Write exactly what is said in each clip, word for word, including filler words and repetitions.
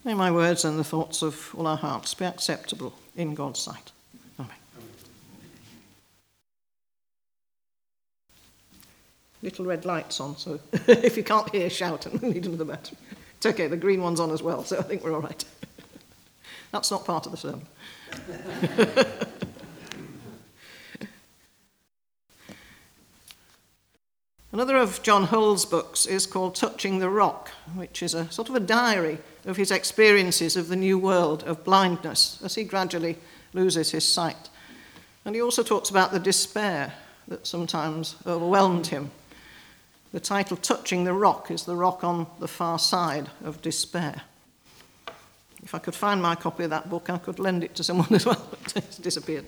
May my words and the thoughts of all our hearts be acceptable in God's sight. Amen. Little red light's on, so if you can't hear, shout and we need another battery. It's okay, the green one's on as well, so I think we're all right. That's not part of the sermon. Another of John Hull's books is called Touching the Rock, which is a sort of a diary of his experiences of the new world of blindness as he gradually loses his sight. And he also talks about the despair that sometimes overwhelmed him. The title Touching the Rock is the rock on the far side of despair. If I could find my copy of that book, I could lend it to someone as well, but it's disappeared.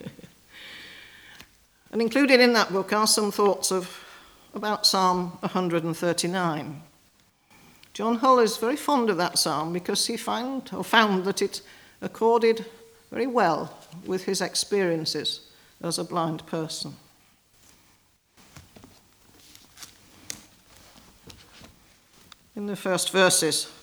And included in that book are some thoughts of about Psalm one thirty-nine. John Hull is very fond of that psalm because he found, or found that it accorded very well with his experiences as a blind person. In the first verses,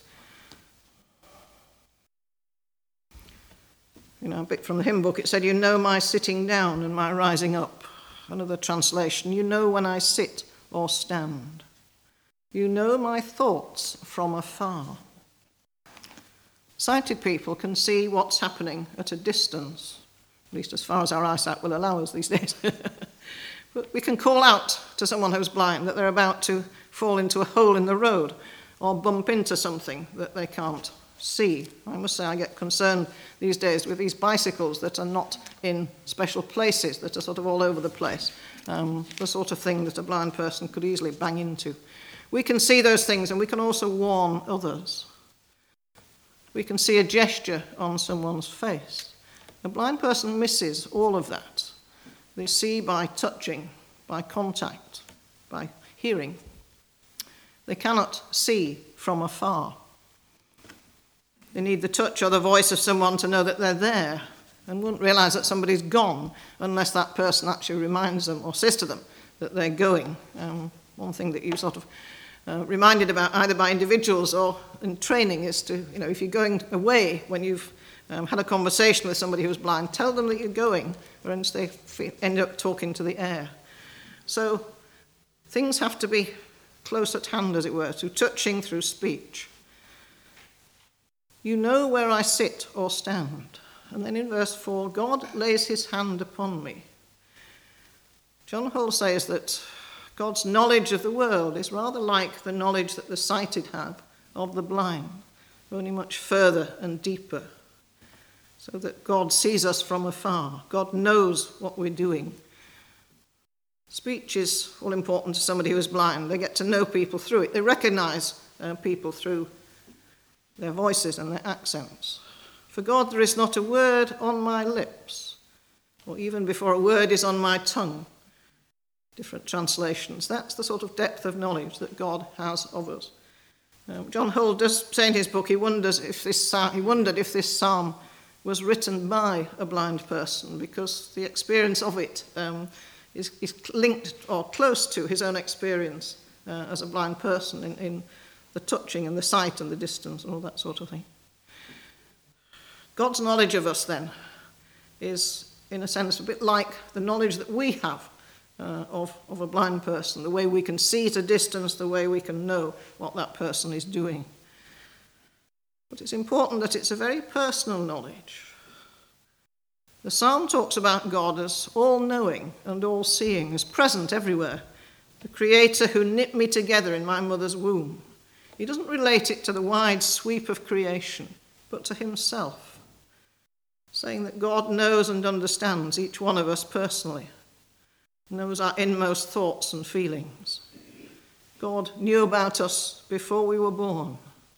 you know, a bit from the hymn book, it said, "You know my sitting down and my rising up." Another translation, "You know when I sit or stand. You know my thoughts from afar." Sighted people can see what's happening at a distance, at least as far as our eyesight will allow us these days. But we can call out to someone who's blind that they're about to fall into a hole in the road or bump into something that they can't see. I must say I get concerned these days with these bicycles that are not in special places, that are sort of all over the place, um, the sort of thing that a blind person could easily bang into. We can see those things, and we can also warn others. We can see a gesture on someone's face. A blind person misses all of that. They see by touching, by contact, by hearing. They cannot see from afar. They need the touch or the voice of someone to know that they're there, and won't realise that somebody's gone unless that person actually reminds them or says to them that they're going. Um, one thing that you sort of uh, reminded about either by individuals or in training is to, you know, if you're going away when you've um, had a conversation with somebody who's blind, tell them that you're going, or else they end up talking to the air. So things have to be close at hand, as it were, through touching, through speech. You know where I sit or stand. And then in verse four, God lays his hand upon me. John Hull says that God's knowledge of the world is rather like the knowledge that the sighted have of the blind, only much further and deeper, so that God sees us from afar. God knows what we're doing. Speech is all important to somebody who is blind. They get to know people through it. They recognize uh, people through their voices and their accents. For God, there is not a word on my lips, or even before a word is on my tongue. Different translations. That's the sort of depth of knowledge that God has of us. Um, John Hull does say in his book he wonders if this he wondered if this psalm was written by a blind person, because the experience of it um, is, is linked or close to his own experience uh, as a blind person in, in the touching and the sight and the distance and all that sort of thing. God's knowledge of us, then, is, in a sense, a bit like the knowledge that we have uh, of, of a blind person, the way we can see at a distance, the way we can know what that person is doing. But it's important that it's a very personal knowledge. The psalm talks about God as all-knowing and all-seeing, as present everywhere, the creator who knit me together in my mother's womb. He doesn't relate it to the wide sweep of creation, but to himself, saying that God knows and understands each one of us personally, knows our inmost thoughts and feelings. God knew about us before we were born.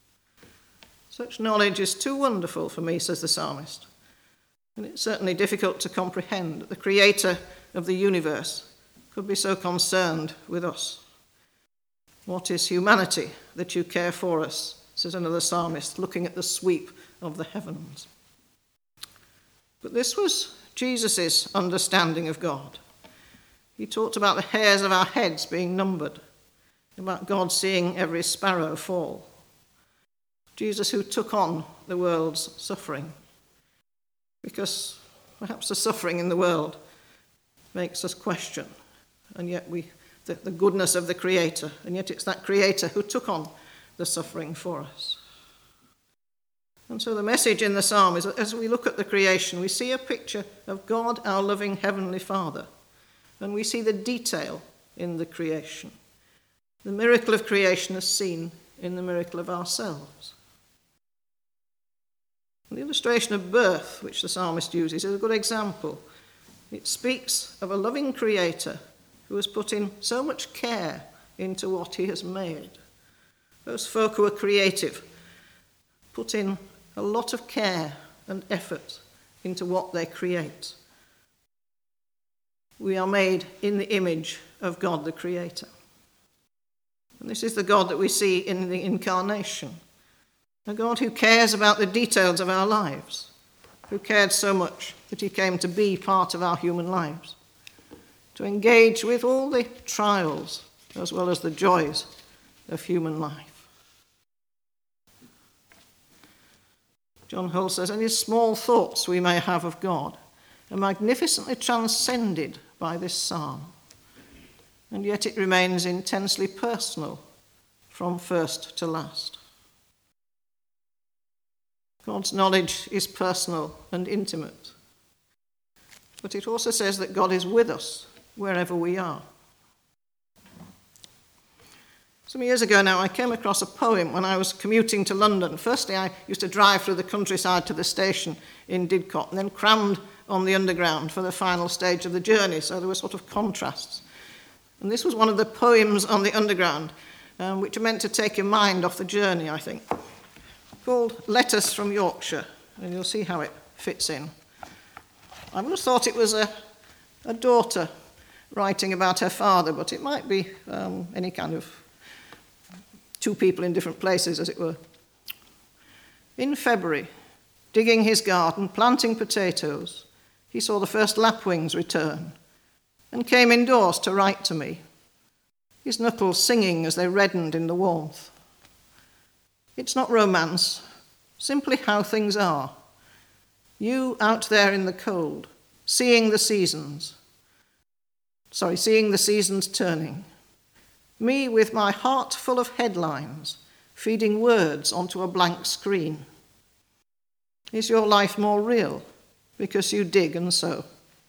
Such knowledge is too wonderful for me, says the psalmist. And it's certainly difficult to comprehend that the creator of the universe could be so concerned with us. What is humanity that you care for us, says another psalmist, looking at the sweep of the heavens. But this was Jesus' understanding of God. He talked about the hairs of our heads being numbered, about God seeing every sparrow fall. Jesus who took on the world's suffering. Because perhaps the suffering in the world makes us question, and yet we the, the goodness of the Creator, and yet it's that Creator who took on the suffering for us. And so the message in the psalm is that as we look at the creation, we see a picture of God, our loving Heavenly Father, and we see the detail in the creation. The miracle of creation is seen in the miracle of ourselves. And the illustration of birth, which the psalmist uses, is a good example. It speaks of a loving Creator who has put in so much care into what he has made. Those folk who are creative put in a lot of care and effort into what they create. We are made in the image of God the Creator. And this is the God that we see in the incarnation. A God who cares about the details of our lives, who cared so much that he came to be part of our human lives, to engage with all the trials as well as the joys of human life. John Hull says, "Any small thoughts we may have of God are magnificently transcended by this psalm, and yet it remains intensely personal from first to last." God's knowledge is personal and intimate, but it also says that God is with us wherever we are. Some years ago now, I came across a poem when I was commuting to London. Firstly, I used to drive through the countryside to the station in Didcot, and then crammed on the underground for the final stage of the journey, so there were sort of contrasts. And this was one of the poems on the underground, um, which are meant to take your mind off the journey, I think, called Letters from Yorkshire, and you'll see how it fits in. I would have thought it was a, a daughter writing about her father, but it might be um, any kind of two people in different places, as it were. In February, digging his garden, planting potatoes, he saw the first lapwings return and came indoors to write to me, his knuckles singing as they reddened in the warmth. It's not romance, simply how things are. You out there in the cold, seeing the seasons. Sorry, seeing the seasons turning. Me with my heart full of headlines, feeding words onto a blank screen. Is your life more real because you dig and sow?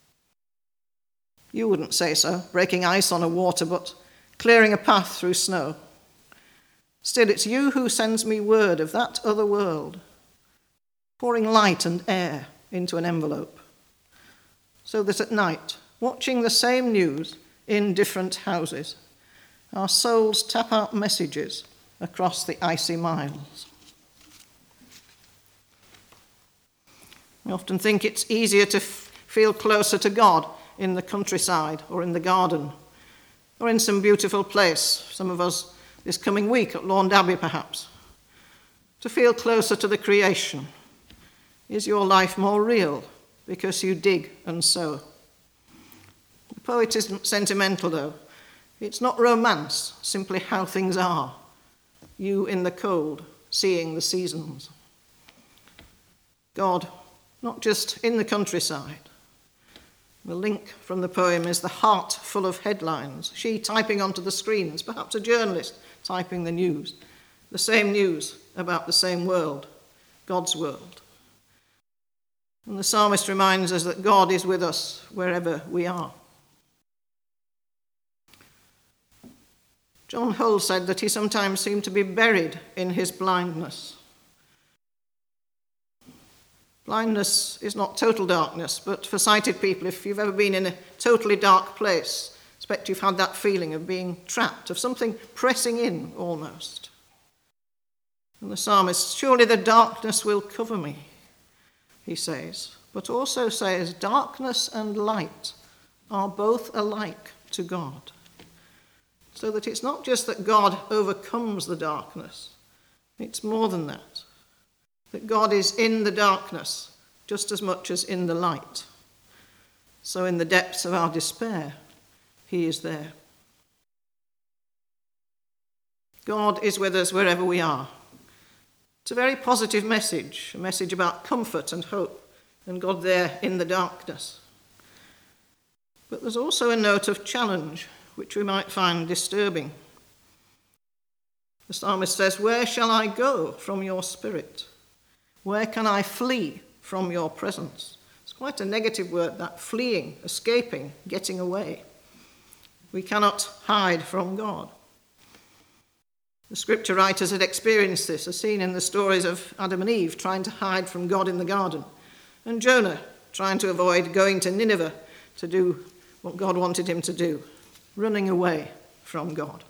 You wouldn't say so, breaking ice on a water, but clearing a path through snow. Still, it's you who sends me word of that other world, pouring light and air into an envelope, so that at night, watching the same news in different houses, our souls tap out messages across the icy miles. I often think it's easier to f- feel closer to God in the countryside or in the garden or in some beautiful place, some of us this coming week at Lawn Abbey perhaps. To feel closer to the creation. Is your life more real because you dig and sow? The poet isn't sentimental though. It's not romance, simply how things are. You in the cold, seeing the seasons. God, not just in the countryside. The link from the poem is the heart full of headlines, she typing onto the screens, perhaps a journalist typing the news, the same news about the same world, God's world. And the psalmist reminds us that God is with us wherever we are. John Hull said that he sometimes seemed to be buried in his blindness. Blindness is not total darkness, but for sighted people, if you've ever been in a totally dark place, I expect you've had that feeling of being trapped, of something pressing in almost. And the psalmist, surely the darkness will cover me, he says, but also says darkness and light are both alike to God. So that it's not just that God overcomes the darkness, it's more than that. That God is in the darkness just as much as in the light. So in the depths of our despair, he is there. God is with us wherever we are. It's a very positive message, a message about comfort and hope and God there in the darkness. But there's also a note of challenge, which we might find disturbing. The psalmist says, "Where shall I go from your spirit? Where can I flee from your presence?" It's quite a negative word, that fleeing, escaping, getting away. We cannot hide from God. The scripture writers had experienced this, as seen in the stories of Adam and Eve trying to hide from God in the garden, and Jonah trying to avoid going to Nineveh to do what God wanted him to do, running away from God.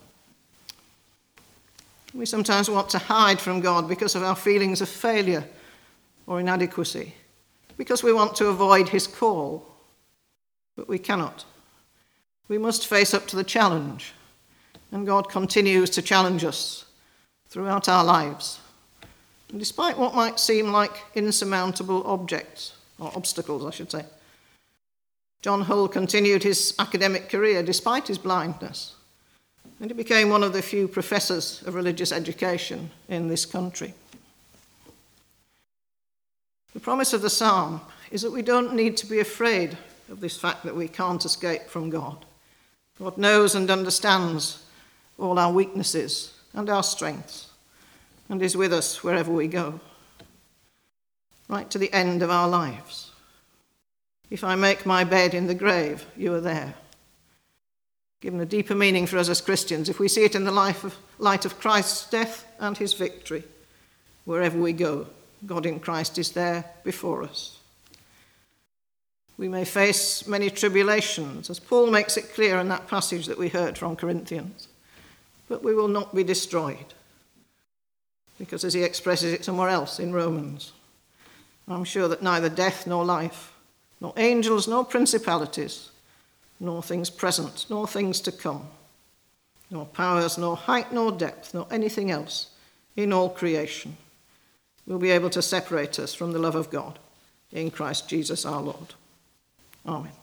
We sometimes want to hide from God because of our feelings of failure or inadequacy, because we want to avoid his call, but we cannot. We must face up to the challenge, and God continues to challenge us throughout our lives. And despite what might seem like insurmountable objects, or obstacles, I should say, John Hull continued his academic career despite his blindness, and he became one of the few professors of religious education in this country. The promise of the psalm is that we don't need to be afraid of this fact that we can't escape from God. God knows and understands all our weaknesses and our strengths, and is with us wherever we go, right to the end of our lives. If I make my bed in the grave, you are there. Given a deeper meaning for us as Christians, if we see it in the life of, light of Christ's death and his victory, wherever we go, God in Christ is there before us. We may face many tribulations, as Paul makes it clear in that passage that we heard from Corinthians, but we will not be destroyed, because as he expresses it somewhere else in Romans, I'm sure that neither death nor life, nor angels nor principalities, nor things present, nor things to come, nor powers, nor height, nor depth, nor anything else in all creation will be able to separate us from the love of God in Christ Jesus our Lord. Amen.